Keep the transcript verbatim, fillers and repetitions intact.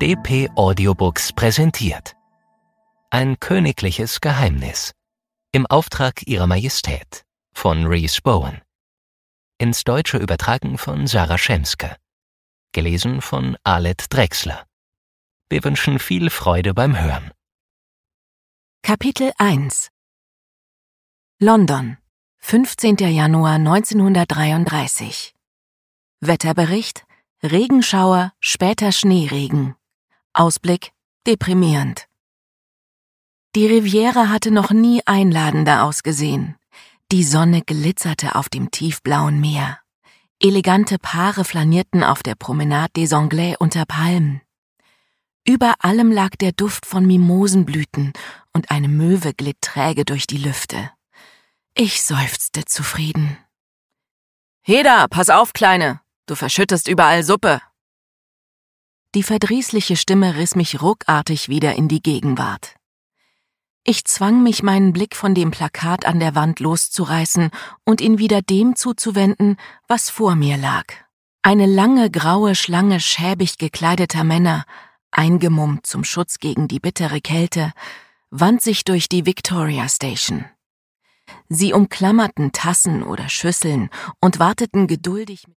D P Audiobooks präsentiert. Ein königliches Geheimnis. Im Auftrag Ihrer Majestät von Rhys Bowen. Ins Deutsche übertragen von Sarah Schemske. Gelesen von Alet Drechsler. Wir wünschen viel Freude beim Hören. Kapitel eins London, fünfzehnter Januar neunzehnhundertdreiunddreißig. Wetterbericht: Regenschauer, später Schneeregen. Ausblick: deprimierend. Die Riviera hatte noch nie einladender ausgesehen. Die Sonne glitzerte auf dem tiefblauen Meer. Elegante Paare flanierten auf der Promenade des Anglais unter Palmen. Über allem lag der Duft von Mimosenblüten und eine Möwe glitt träge durch die Lüfte. Ich seufzte zufrieden. »Heda, pass auf, Kleine! Du verschüttest überall Suppe!« Die verdrießliche Stimme riss mich ruckartig wieder in die Gegenwart. Ich zwang mich, meinen Blick von dem Plakat an der Wand loszureißen und ihn wieder dem zuzuwenden, was vor mir lag. Eine lange graue Schlange schäbig gekleideter Männer, eingemummt zum Schutz gegen die bittere Kälte, wand sich durch die Victoria Station. Sie umklammerten Tassen oder Schüsseln und warteten geduldig